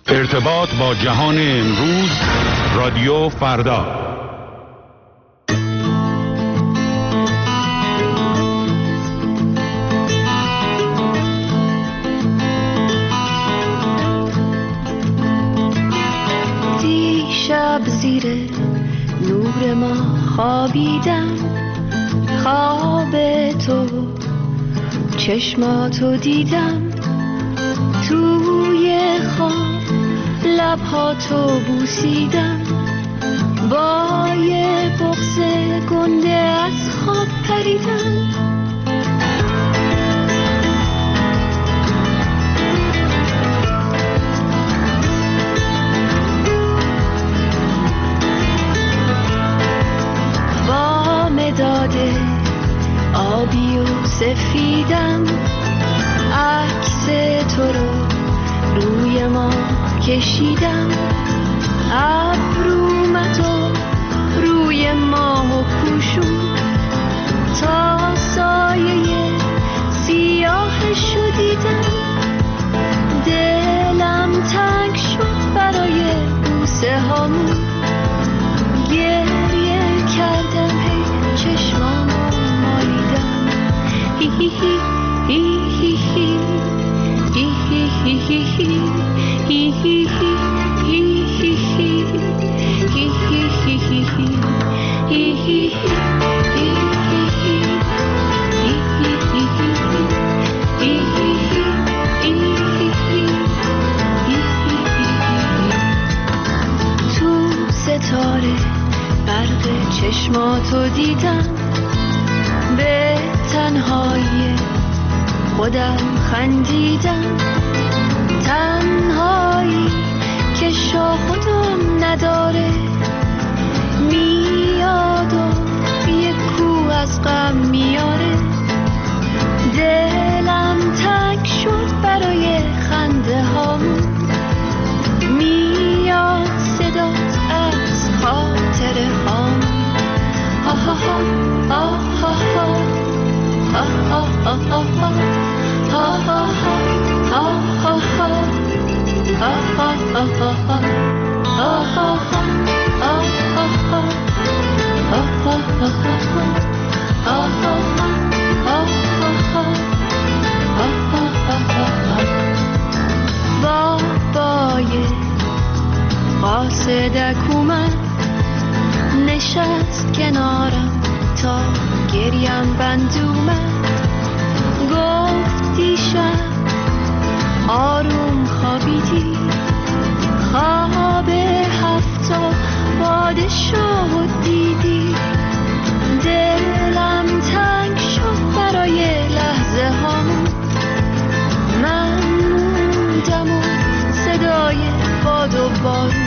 ارتباط با جهان امروز، رادیو فردا. دیشب زیر نور ما خوابیدم، خواب تو چشماتو دیدم، توی خواب لبهاتو بوسیدم، با یه بغض گنده از خواب پریدم. با مداد آبی و سفیدم، عکس تو رو روی ما کشیدم، ابرومتو روی ماه پوشون، تا سایه سیاهشو دیدم. دلم تنگ شد برای بوسه هامون، گریه کردم، هی چشمامو مالیدم. هی هی هی هی هی هی هی هی هی تو ستاره برق چشماتو دیدم، به تنهایی خودم خندیدم، تنهایی که شاه خودم نداره، میاد و یه کوه از غم میاره. دلم تنگ شد برای خنده هامون، میاد صدات از خاطره هامون. ها ها ها ها ها ها ها ها ها ها بابای قاصدک اومد، نشست کنارم تا گریم بند اومد، گفت دیشب آروم خوابیدی، خواب هفتا پادشاه دیدی. دلم تنگ شد برای لحظه هامون، من موندم و صدای باد و بارون.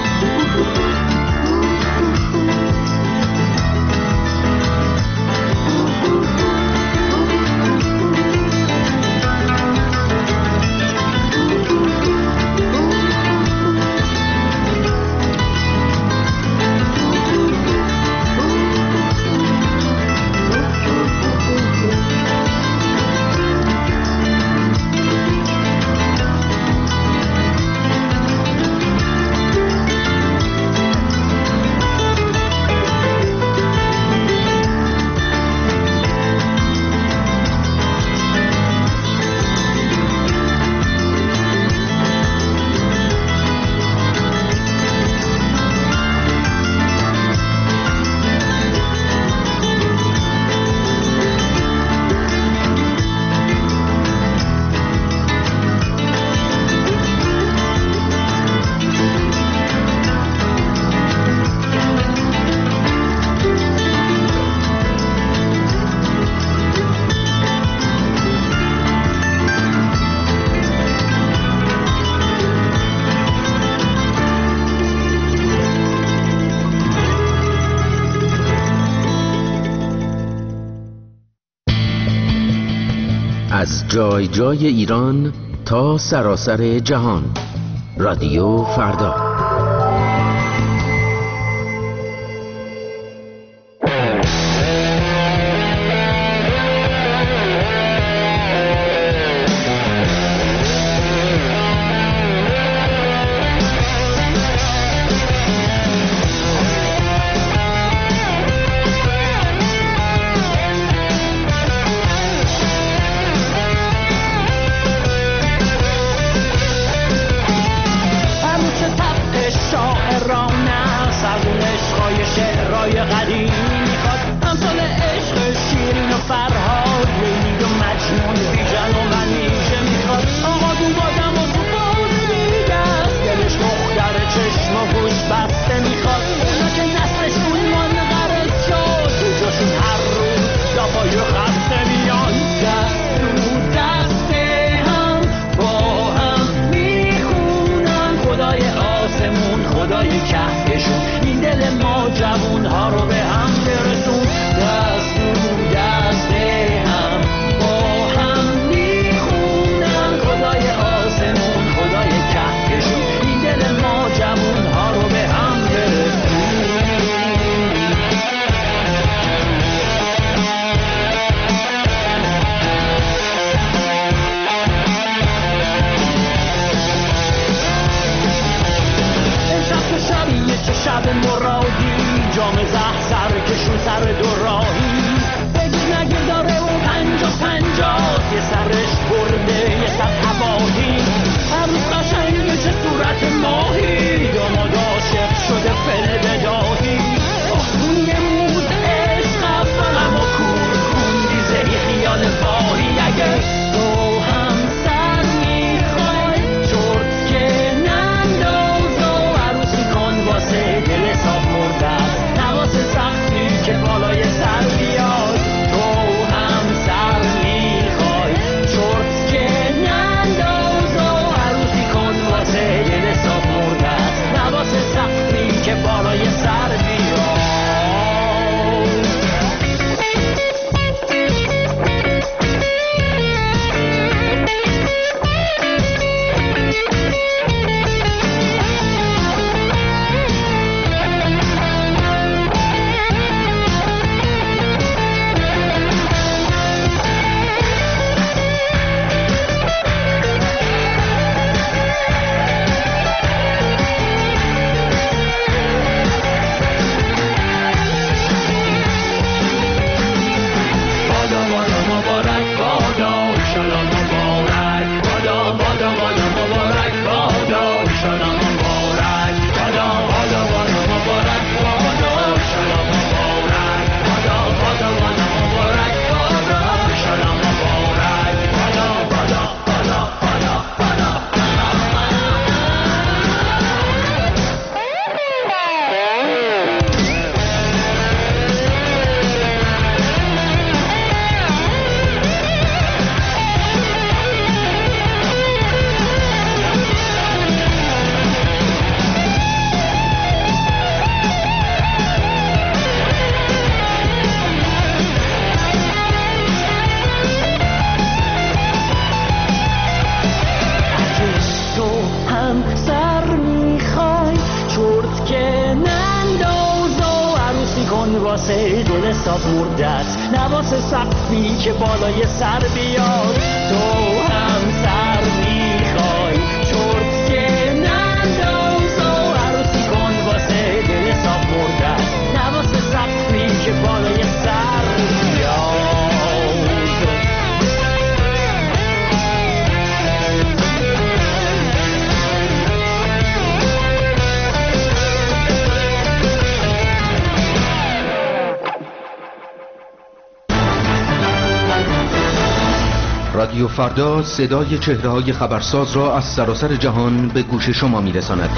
از جای جای ایران تا سراسر جهان، رادیو فردا. هم سر میخوای چرت که ننداز و عروسی کن واسه دل صاف مردت نه واسه سقفی که بالای سر بیاد تو هم سر میخوای چرت که ننداز و عروسی کن واسه دل صاف مردت نه واسه سقفی که بالای سر بیاد رادیو فردا صدای چهره‌های خبرساز را از سراسر جهان به گوش شما می‌رساند.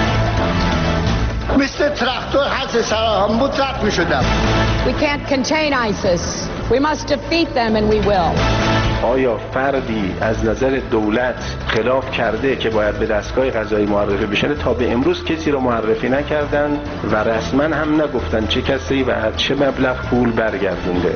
مثل تراکتور حز سرام بود رد می‌شدم. We can't contain ISIS. We must defeat them and we will. آیا فردی از نظر دولت خلاف کرده که باید به دستگاه قضایی معرفی بشه؟ تا به امروز کسی رو معرفی نکردن و رسما هم نگفتن چه کسی و چه مبلغ پول برگردونده.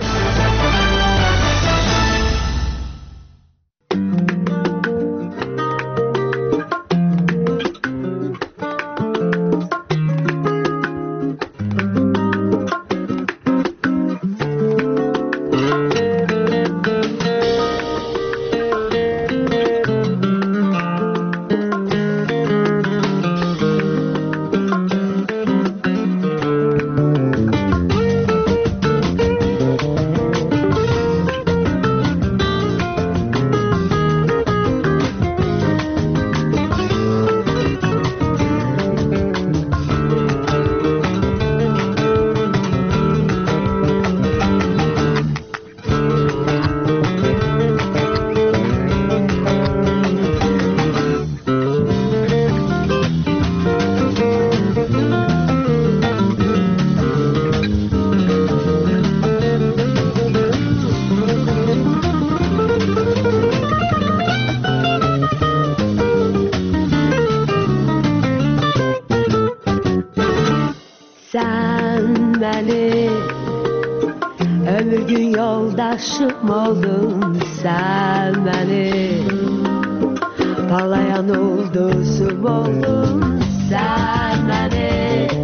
Ömür gün yoldaşım oldun sen benim Parlayan ulduzum oldun sen benim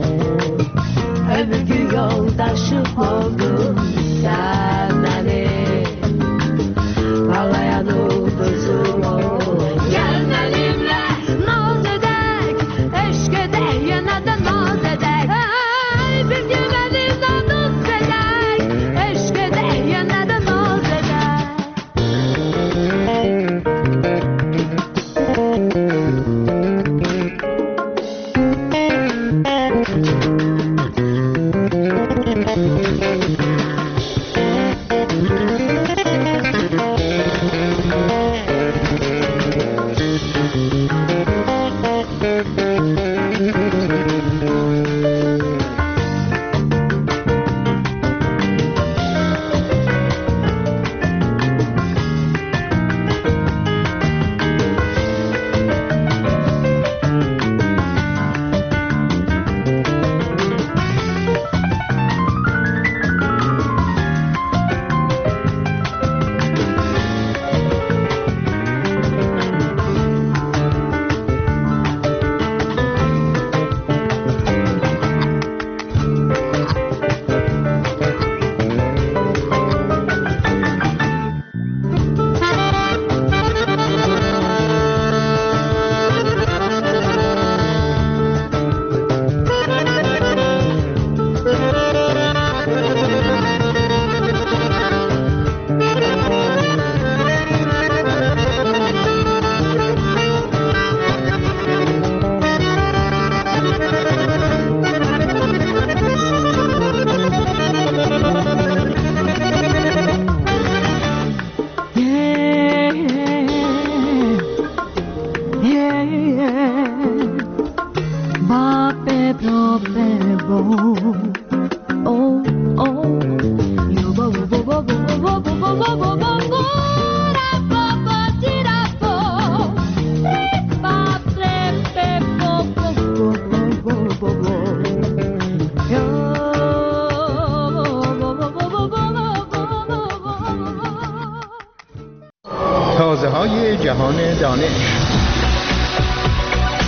Ömür gün yoldaşım oldun sen benim Parlayan ulduzum oldun Gel benimle naz edek Eşk edek yana da naz edek Bir gün elimden naz edek Eşk edek yana da naz edek تازه‌های جهان دانش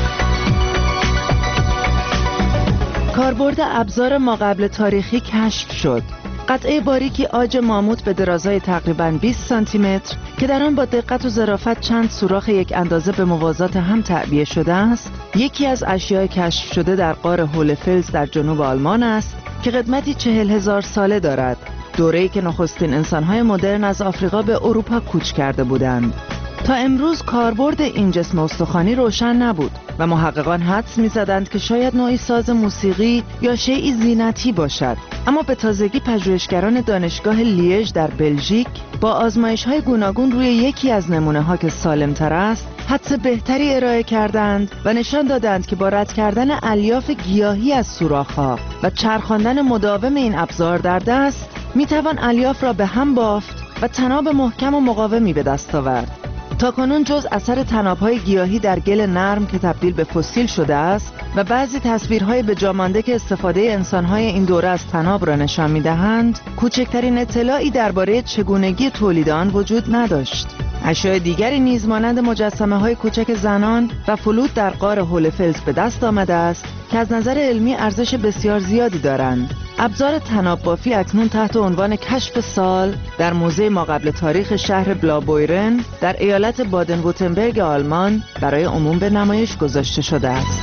کاربرد ابزار ماقبل تاریخی کشف شد. قطعه باریکی عاج ماموت به درازای تقریباً 20 سانتی متر که در آن با دقت و ظرافت چند سوراخ یک اندازه به موازات هم تعبیه شده است، یکی از اشیاء کشف شده در غار هولفلز در جنوب آلمان است که قدمتی 40,000 ساله دارد، دوره‌ای که نخستین انسان‌های مدرن از آفریقا به اروپا کوچ کرده بودند. تا امروز کاربرد این جسم استخوانی روشن نبود و محققان حدس می‌زدند که شاید نوعی ساز موسیقی یا شیئی زینتی باشد. اما به تازگی پژوهشگران دانشگاه لیژ در بلژیک با آزمایش‌های گوناگون روی یکی از نمونه‌ها که سالم‌تر است، حدس بهتری ارائه کردند و نشان دادند که با رد کردن الیاف گیاهی از سوراخ‌ها و چرخاندن مداوم این ابزار در دست، می‌توان الیاف را به هم بافت و طناب محکم و مقاومی به دست آورد. تاکنون جز اثر طناب‌های گیاهی در گل نرم که تبدیل به فسیل شده است و بعضی تصویرهای به جا مانده که استفاده انسان‌های این دوره از طناب را نشان می‌دهند، کوچکترین اطلاعی درباره چگونگی تولید آن وجود نداشت. اشیاء دیگری نیز مانند مجسمه‌های کوچک زنان و فلوت در غار هولفلز به دست آمده است که از نظر علمی ارزش بسیار زیادی دارند. ابزار طناب بافی اکنون تحت عنوان کشف سال در موزه ماقبل تاریخ شهر بلابویرن در ایالت بادن وورتنبرگ آلمان برای عموم به نمایش گذاشته شده است.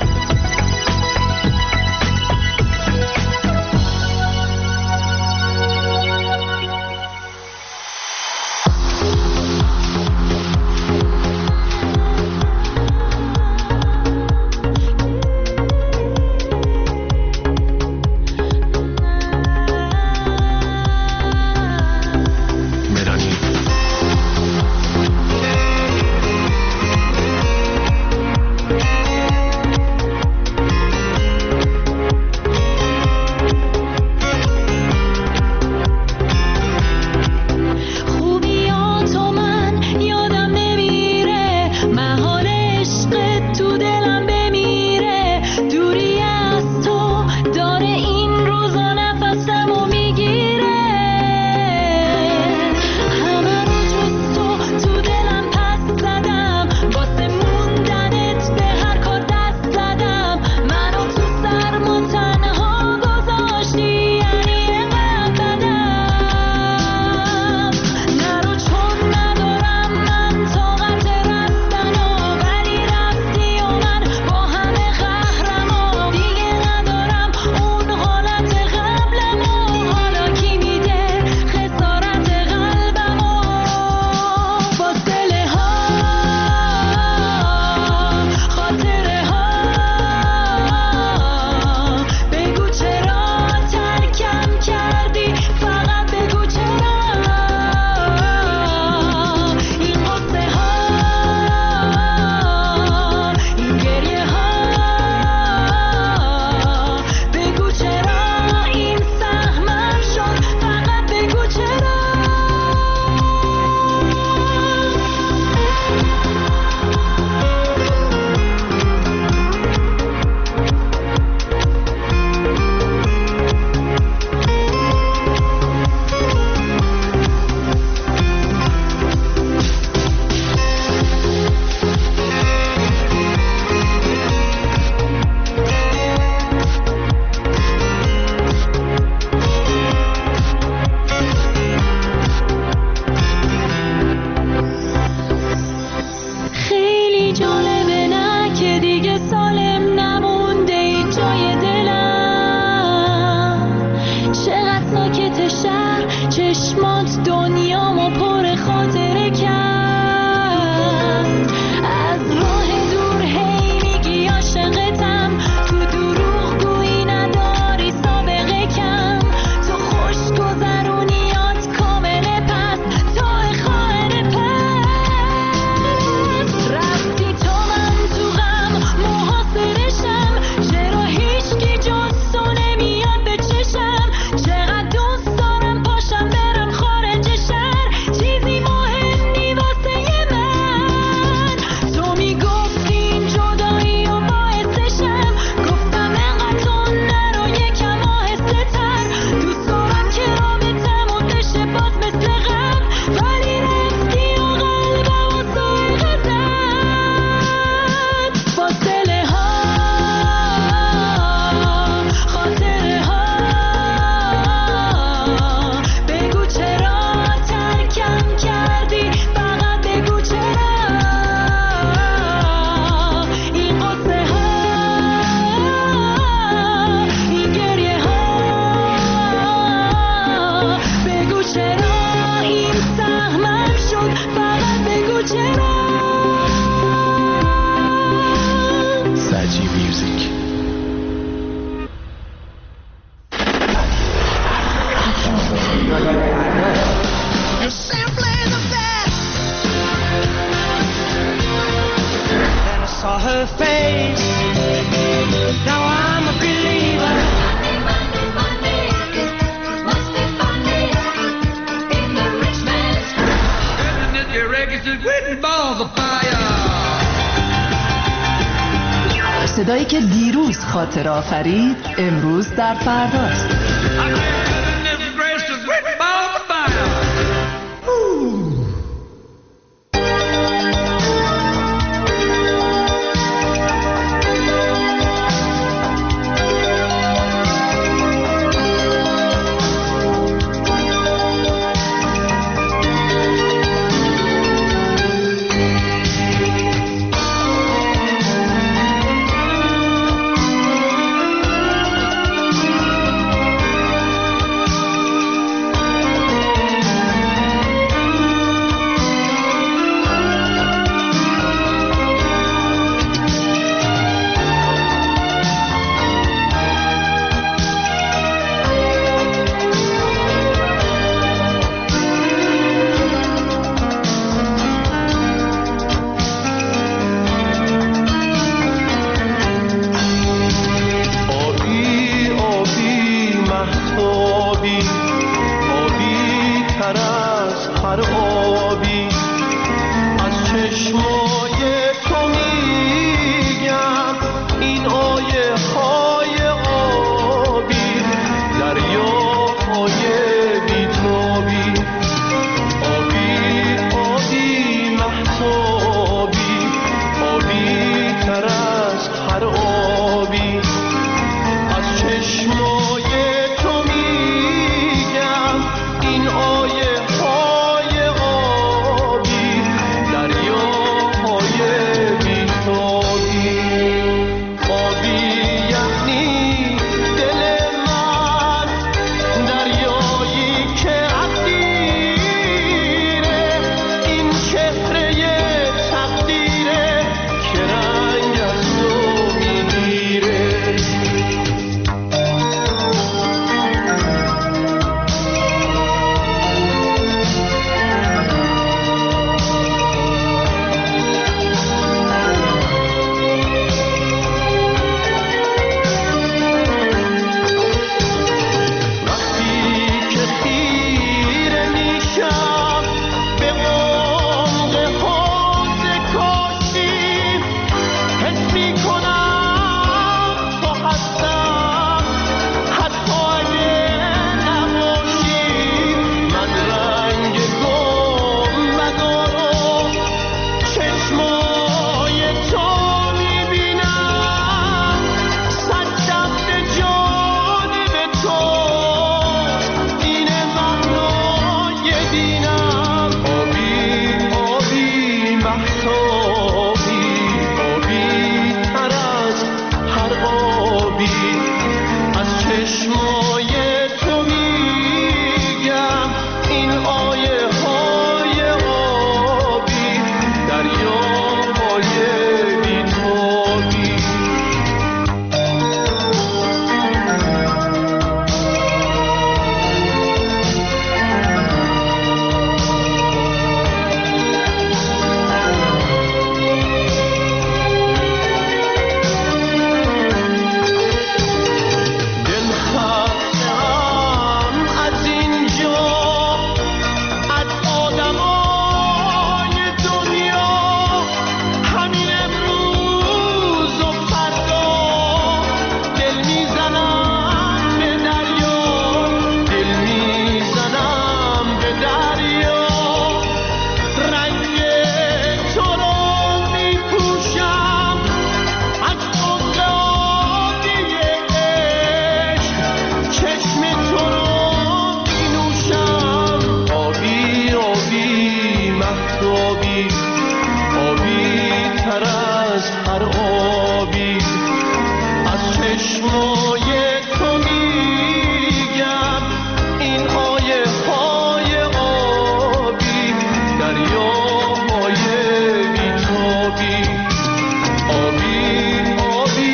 کرجی میوزیک. Saw her face. Now I'm a believer. Monday, it must be funny in the rich man's world. Isn't it your records with balls of fire? صدایی که دیروز خاطر آفرید امروز در فرداست. آبی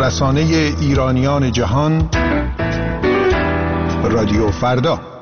رسانه ایرانیان جهان، رادیو فردا.